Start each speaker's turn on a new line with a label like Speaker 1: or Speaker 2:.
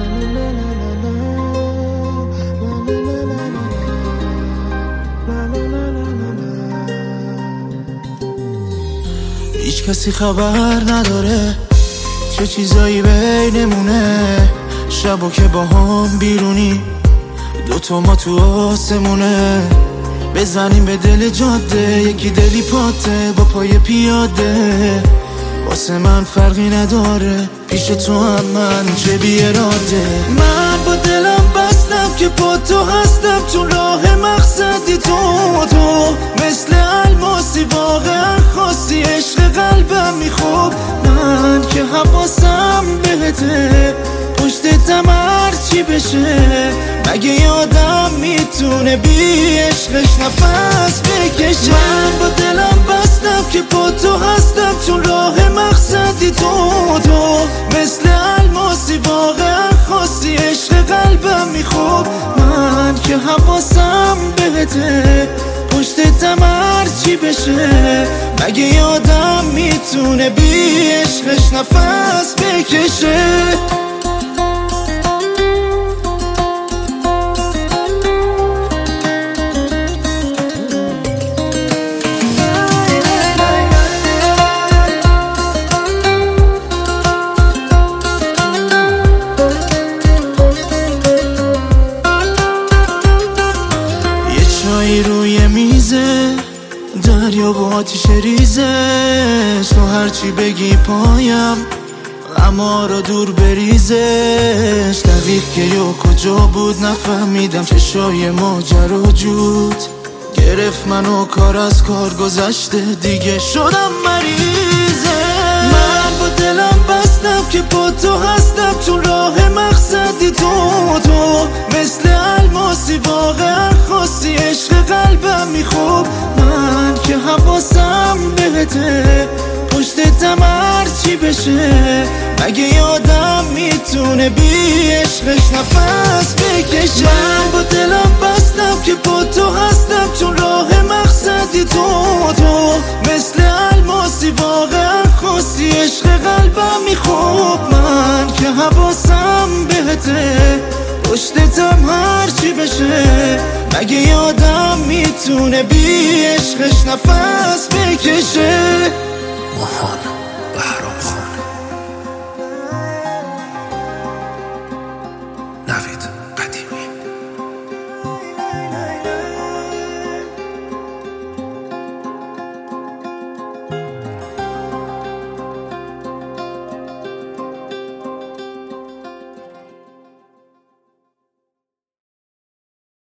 Speaker 1: هیچ کسی خبر نداره چه چیزایی بینمونه، شبا که با هم بیرونی دوتا ما تو آسمونه، بزنیم به دل جاده یکی دلی پاته با پای پیاده، واسه من فرقی نداره پیش تو هم من چه بی اراده. من با دلم بستم که با تو هستم، تو راه مقصدی تو مثل الماسی واقعا خاصی، عشق قلبم میخوب من که حواسم بهته، پشتتم هرچی بشه مگه یادم میتونه بی عشقش نفس بکشه. من با دلم بستم که با تو هستم، چون راه مقصدی تو مثل الماسی واقعا خاصی، عشق قلبم میخوب من که حواسم بهته، پشتتم هرچی بشه مگه یادم میتونه بی عشقش نفس بکشه. روی میزه دریا و آتیش ریزش، تو هرچی بگی پایم اما رو دور بریزش، دقیق که یا کجا بود نفهمیدم، چشای ماجرا جود گرفت منو، کار از کار گذشته دیگه شدم مریضه. من با دلم بستم که با تو هستم، چون راه مقصدی تو مثل الماسی واقعا خاصی، عشق قلبم میخوب من که حواسم بهته، پشتتم هرچی بشه مگه یادم میتونه بی عشقش نفس بکشه. من با دلم بستم که با تو هستم، چون راه مقصدی تو مثل الماسی واقعا خاصی، عشق قلبم میخوب من که حواسم بهته، پشتتم هرچی بشه مگه یادم میتونه بی عشقش نفس بکشه.